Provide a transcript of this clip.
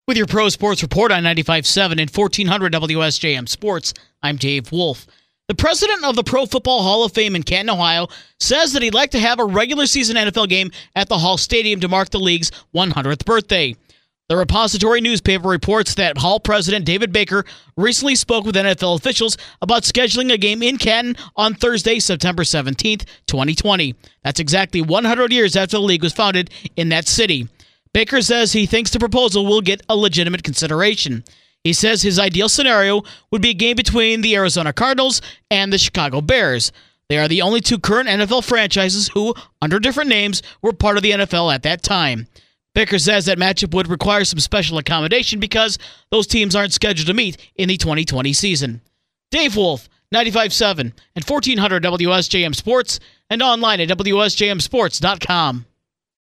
With your Pro Sports Report on 95.7 and 1400 WSJM Sports, I'm Dave Wolf. The president of the Pro Football Hall of Fame in Canton, Ohio, says that he'd like to have a regular season NFL game at the Hall Stadium to mark the league's 100th birthday. The Repository newspaper reports that Hall president David Baker recently spoke with NFL officials about scheduling a game in Canton on Thursday, September 17th, 2020. That's exactly 100 years after the league was founded in that city. Baker says he thinks the proposal will get a legitimate consideration. He says his ideal scenario would be a game between the Arizona Cardinals and the Chicago Bears. They are the only two current NFL franchises who, under different names, were part of the NFL at that time. Baker says that matchup would require some special accommodation because those teams aren't scheduled to meet in the 2020 season. Dave Wolf, 95.7 and 1400 WSJM Sports, and online at WSJMSports.com.